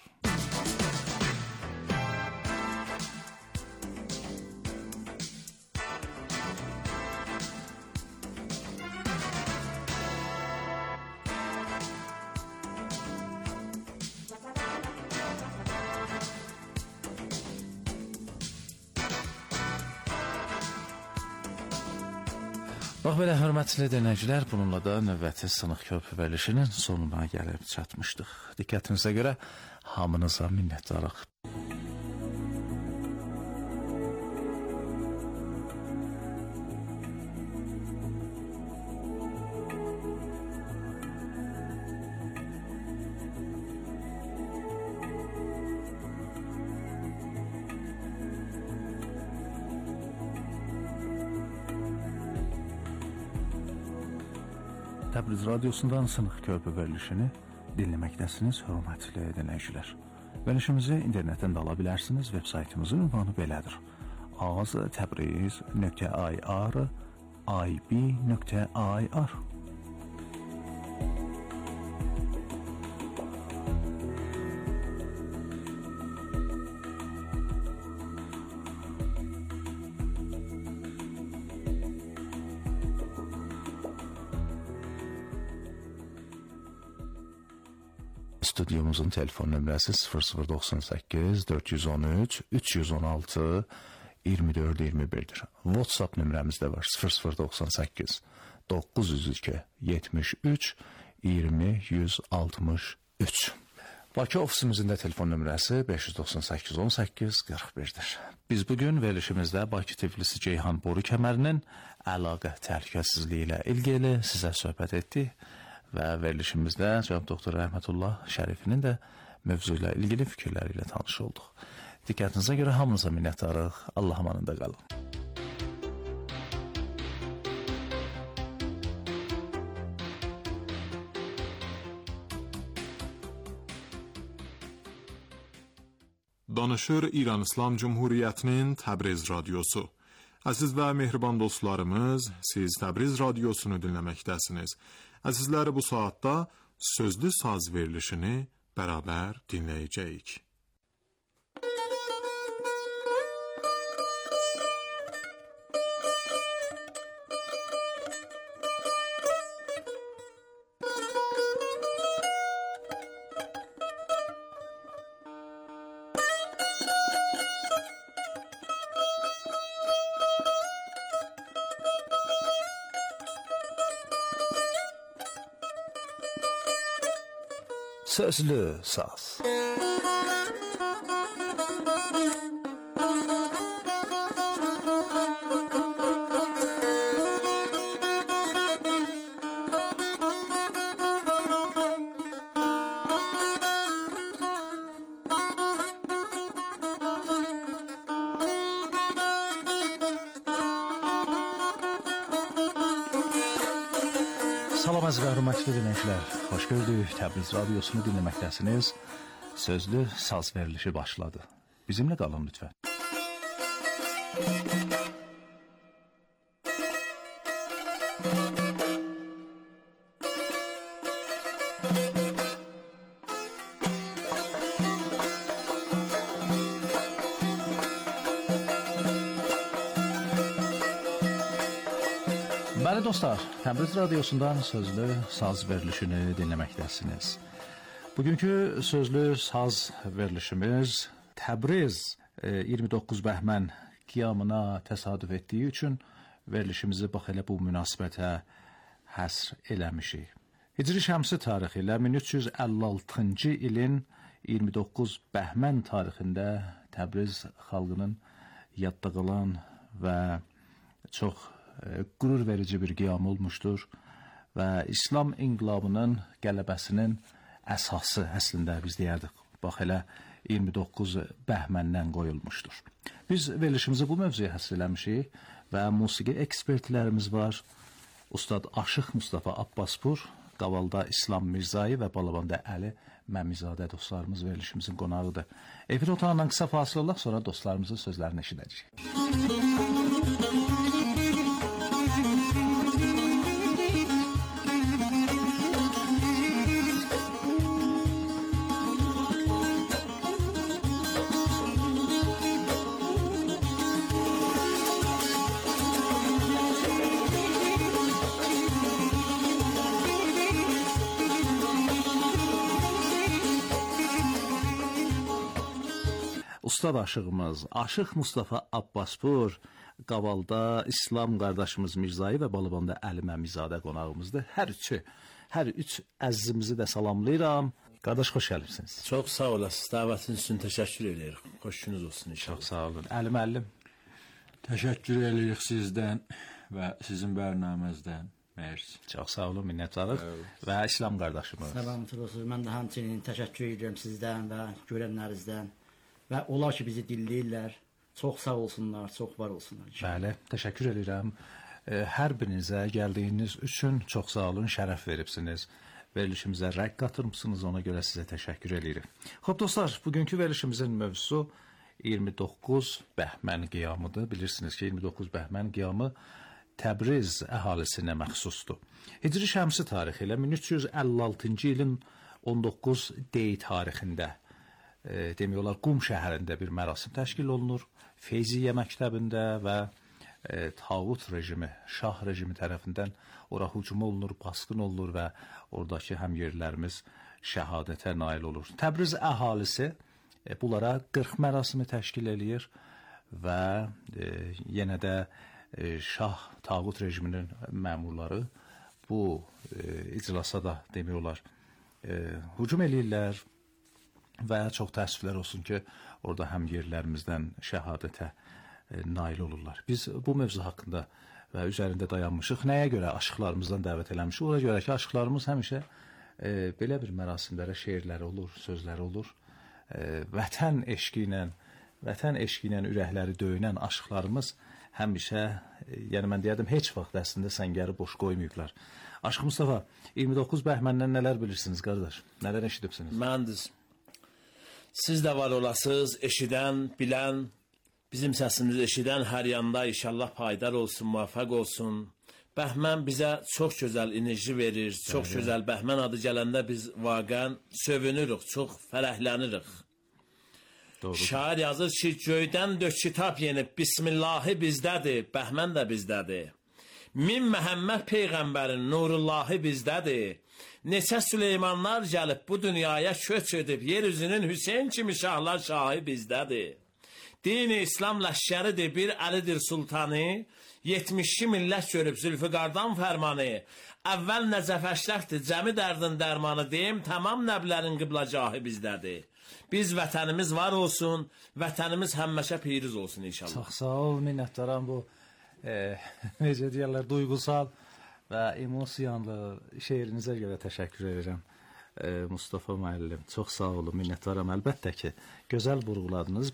Bax belə, hörmətli dinləyicilər, bununla da növbəti Sınıq Körpü verilişinin sonuna gəlib çatmışdıq. Diqqətinizə görə hamınıza minnətdarıq. Təbriz radiosundan Sınıq Körpü verilişini dinləməkdəsiniz, hörmətli dinləyicilər. Verilişimizi internetdən də ala bilərsiniz. Web saytımızın ünvanı belədir: aztabriz.ir ib.ir. Stüdyomuzun telefon nömrəsi 0098 413 316 2421'dir. WhatsApp nömrəmiz də var: 0098 902 73 20 163. Bakı ofisimizin də telefon nömrəsi 598 18 41'dir. Biz bugün verilişimizdə Bakı Tiflisi Ceyhan boru kəmərinin əlaqə təhlükəsizliyi ilə ilgili sizə söhbət etdik və verilişimizdə cənab doktor Rəhmətullah Şərifinin də mövzu ilə ilgili fikirləri ilə tanış olduq. Diqqətinizə görə hamınıza minnətdarıq. Allah amanında qalın. Danışır İran İslam Cumhuriyyətinin Təbriz radiosu. Əziz və mehriban dostlarımız, siz Təbriz radiosunu dinləməkdəsiniz. Əzizləri, bu saatda sözlü saz verilişini bərabər dinləyəcəyik. Sözlü saz. Salam əziz və hörmətli dinləyicilər, xoş gördük. Təbriz radiosunu dinləməkdəsiniz. Sözlü saz verilişi başladı. Bizimlə qalın lütfən. Bəli dostlar, Təbriz radiosundan sözlü saz verilişini dinləməkdəsiniz. Bugünkü sözlü saz verilişimiz Təbriz 29 bəhmən qiyamına təsadüf etdiyi üçün verilişimizi bax elə bu münasibətə həsr eləmişik. Hicri şəmsi tarixi ilə 1356-cı ilin 29 bəhmən tarixində Təbriz xalqının yadda qalan və çox qürur verici bir qiyam olmuşdur və İslam inqilabının qələbəsinin əsası əslində biz deyərdik, bax elə 29 bəhməndən qoyulmuşdur. Biz verilişimizi bu mövzuya həsr eləmişik və musiqi ekspertlərimiz var. Ustad Aşıq Mustafa Abbaspur, Qavalda İslam Mirzai və Balabanda Əli Məmizadə dostlarımız verilişimizin qonağıdır. Efir otağından qısa fasilə olaq, sonra dostlarımızın sözlərini eşidəcəyik. Ustad aşığımız Aşıq Mustafa Abbaspur, Qavalda İslam qardaşımız Mirzai və Balabanda Əli Məmizadə qonağımızdır. Hər üç əzizimizi də salamlayıram. Qardaş, xoş gəlirsiniz. Çox sağ olasınız. Dəvətiniz üçün təşəkkür edirik. Xoş gününüz olsun inşallah. Çox sağ olun. Əli müəllim. Təşəkkür edirik sizdən və sizin bərnaməzdən. Mersi. Çox sağ olun, minnətdarıq. Və İslam qardaşımız. Salamınız olsun. Mən də həmçinin təşəkkür edirəm sizdən və görənlərinizdən. Və onlar ki bizi dinləyirlər. Çox sağ olsunlar, çox var olsunlar. Bəli, təşəkkür edirəm. Hər birinizə gəldiyiniz üçün çox sağ olun, şərəf veribsiniz. Verilişimizə rəq qatırmısınız, ona görə sizə təşəkkür edirik. Xoş dostlar, bugünkü verilişimizin mövzusu 29 Bəhmən qiyamıdır. Bilirsiniz ki, 29 Bəhmən qiyamı Təbriz əhalisinə məxsusdur. Hicri şəmsi tarixi ilə 1356-cı ilin 19 Dey tarixində demək olar Qum şəhərində bir mərasim təşkil olunur. Feyziyyə məktəbində və tağut rejimi, şah rejimi tərəfindən ora hücum olunur, basqın olunur və oradakı həmyerlərimiz şəhadətə nail olur. Təbriz əhalisi bunlara 40 mərasimi təşkil eləyir və yenə də şah tağut rejiminin məmurları bu iclasa da demək olar hücum eləyirlər və çox təəssüflər olsun ki, orada həm yerlərimizdən şəhadətə nail olurlar. Biz bu mövzu haqqında və üzərində dayanmışıq. Nəyə görə aşıqlarımızdan dəvət eləmişik? Ona görə ki, aşıqlarımız həmişə belə bir mərasimlərə şeirləri olur, sözləri olur. Vətən eşqi ilə ürəkləri döyünən aşıqlarımız həmişə, yəni mən deyərdim, heç vaxt əslində səngəri boş qoymayıblar. Aşıq Mustafa, 29 Bəhməndən nələr bilirsiniz, qardaş? Nələr eşidibsiniz? Məndiz. Siz də var olasınız, eşidən, bilən, bizim səsimizi eşidən hər yanda inşallah paydar olsun, muvaffaq olsun. Bəhmən bizə çox gözəl enerji verir, çox gözəl. Bəhmən adı gələndə biz vaqən sövünürük, çox fərəhlənirik. Şair yazır ki, göydən dök kitab yenib, Bismillahi bizdədir, Bəhmən də bizdədir. Min Məhəmməd Peyğəmbərin nurullahi bizdədir. Neçə Süleymanlar gəlib bu dünyaya köç edib, yeryüzünün Hüseyin kimi şahlar şahı bizdədir. Dini İslam ləşkəridir, bir Əlidir sultanı, 72 millət görüb Zülfüqardan fərmanı. Əvvəl Nəcəfəşrəfdir, cəmi dərdin dərmanı, deyim, tamam nəblərin qıblacahı bizdədir. Biz vətənimiz var olsun, vətənimiz həmməşə piriz olsun inşallah. Çox sağ ol, minnətdaram bu necə deyərlər, duygusal və emosiyanlı şeirinizə görə təşəkkür edirəm. Mustafa müəllim, çox sağ olun, minnətdaram. Əlbəttə ki, gözəl vurğuladınız.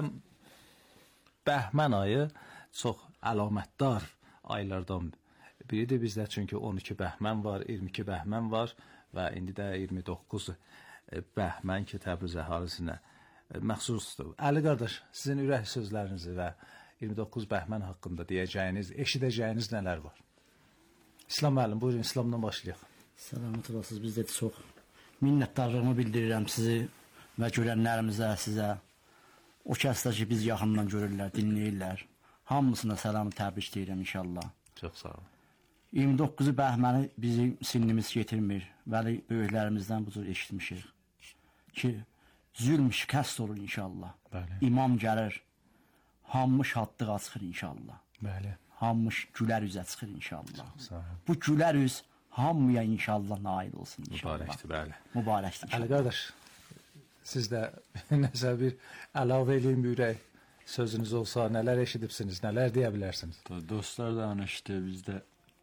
Bəhmən ayı çox əlamətdar aylardan biridir bizdə, çünki 12 Bəhmən var, 22 Bəhmən var və indi də 29 Bəhmən ki, Təbriz əhalisinə məxsusdur. Əli qardaş, sizin ürək sözlərinizi və 29 Bəhmən haqqında deyəcəyiniz, eşidəcəyiniz nələr var? İslam müəllim, buyurun, İslamdan başlayaq. Səlamət olasınız, biz də çox minnətdarlığımı bildirirəm sizi və görənlərimizə, sizə. O kəslər ki, biz yaxından görürlər, dinləyirlər. Hamısına səlamı təbrik deyirəm inşallah. Çox sağ olun. 29 Bəhməni bizim sinimiz getirmir. Bəli, böyüklərimizdən bu cür eşitmişik. Ki, zülm şikəst olur inşallah. Bəli. İmam gəlir, hamı şadlığa çıxır inşallah. Bəli. Hamı gülər üzə çıxır inşallah. Çox sağ olun. Bu gülər üz hamıya inşallah nail olsun inşallah. Mübarəkdir, bəli. Mübarəkdir inşallah. Əli qardaş, siz də nəsə bir əlavə eləyin ürək sözünüz olsa, nələr eşidibsiniz, nələr deyə bilərsiniz? Dostlar danışdı, bizdə.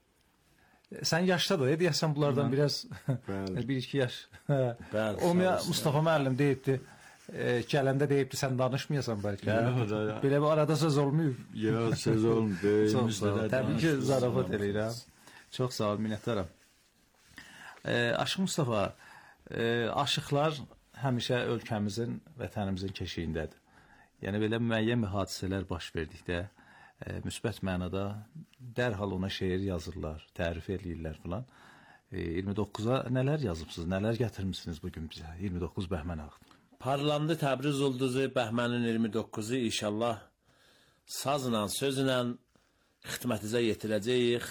Sən yaşda da, deyəsən bunlardan biraz, bir-iki yaş. Olmaya Mustafa müəllim deyibdi, gələndə deyibdi, sən danışmayasan bəlkə. Belə bir arada söz olmuyor. Yox, söz olmuyor. Çox sağ ol, təbii ki, zarafat eləyirəm. Çox sağ ol, minnətdaram. Aşıq Mustafa, aşıqlar həmişə ölkəmizin, vətənimizin keşiyindədir. Yəni, belə müəyyən hadisələr baş verdikdə, müsbət mənada dərhal ona şeir yazırlar, tərif eləyirlər filan. 29-a nələr yazıbsınız, nələr gətirmişsiniz bugün bizə, 29 Bəhmən haqqında? Parlandı Təbriz ulduzu, Bəhmənin 29-u inşallah sazla, sözlə xidmətinizə yetirəcəyik.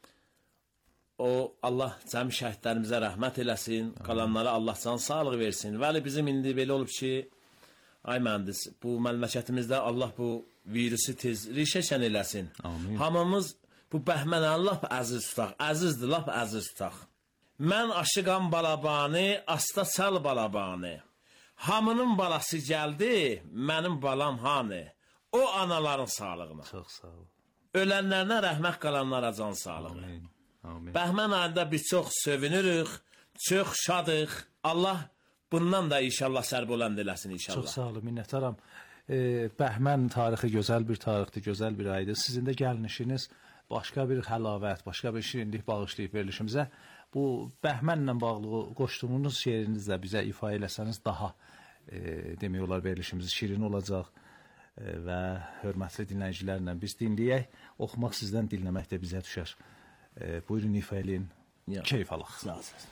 O, Allah cəmi şəhidlərimizə rəhmət eləsin, qalanlara Allah can sağlıq versin. Vəli bizim indi belə olub ki, ay mühəndis, bu məmləkətimizdə Allah bu virusu tez rişəşən eləsin. Amin. Hamımız bu Bəhmənə lap əziz tutaq, əzizdir, lap əziz tutaq. Mən aşıqam balabani, asta çal balabani. Hamının balası gəldi, mənim balam hani. O anaların sağlığına. Çox sağ ol. Ölənlərinə rəhmət, qalanlara can sağlığı. Amin. Amin. Bəhmən ayında biz çox seviniriq, çox şadıq. Allah bundan da inşallah sərbəland eləsin inşallah. Çox sağ olun, minnətdaram. Bəhmən tarixi gözəl bir tarixdir, gözəl bir aydır. Sizin də gəlnişiniz başqa bir həlavət, başqa bir şirinlik bağışlayıb verilişimizə. Bu Bəhmənlə bağlı qoşduğunuz şeirinizi də bizə ifa eləsəniz daha demək olar verilişimiz şirin olacaq və hörmətli dinləyicilərlə biz dinləyək. Oxumaq sizdən, dinləmək də bizə düşər. Buyurun ifa eləyin. Keyf alaq. Sağ olun.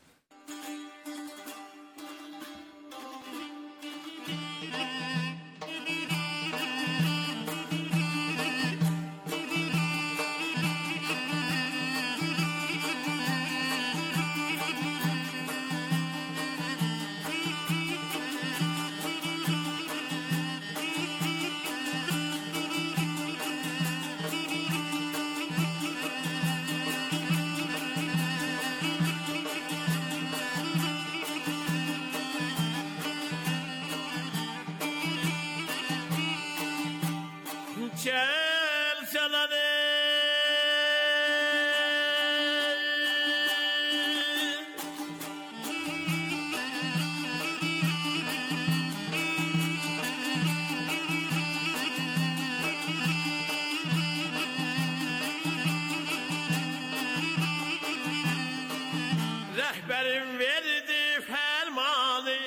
Rəhbərim verdi fərmanı,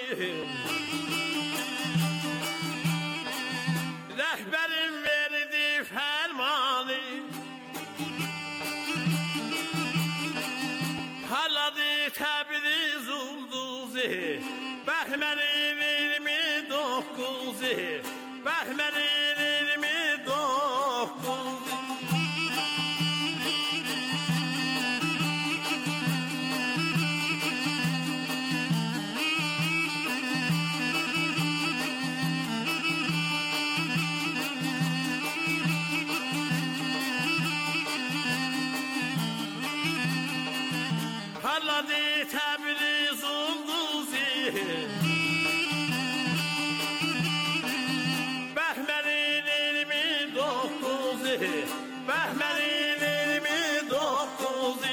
rəhbərim verdi fərmanı, haladı Təbriz ulduzu, Bəhmənin 29'u, Bəhmənin 29'u. Parladı Təbriz ulduzu, Bəhmənin 29'u, Bəhmənin 29'u.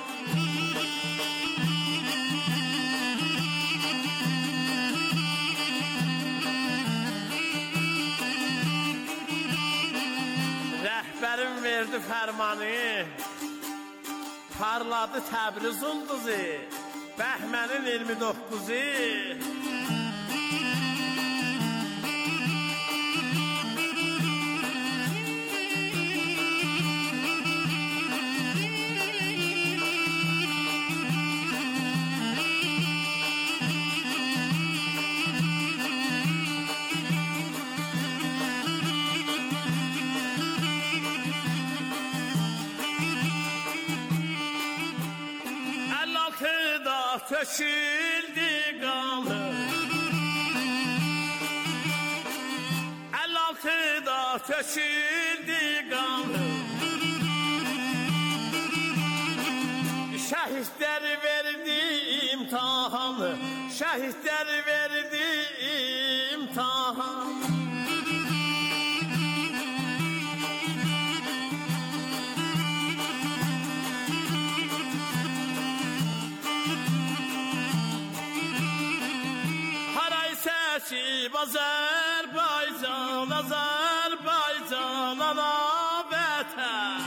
Rəhbərim verdi fərmanı, parladı Təbriz ulduzu, Bəhmənin 29'u. Töküldü qanı, 56'da töküldü qanı, şəhidlər verdi imtahanı, şəhidlər verdi imtahanı. Azərbaycan, Azərbaycan, ana vətən.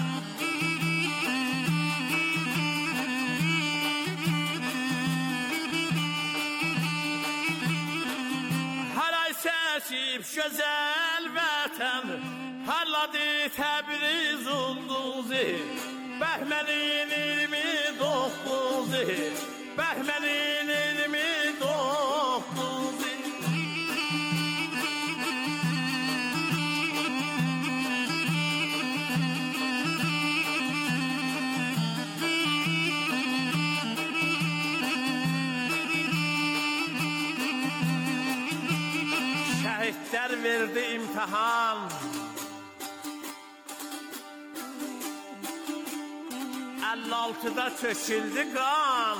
Haray səçib gözəl vətən, parladı Təbriz ulduzu, Bəhmənin 29'u, Bəhmənin 29'u. Şəhidlər verdi imtihan, Əllaltıda töküldü qan,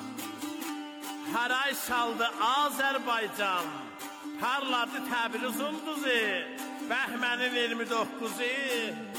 haray saldı Azərbaycan, parladı Təbriz ulduzu, Bəhmənin 29'u.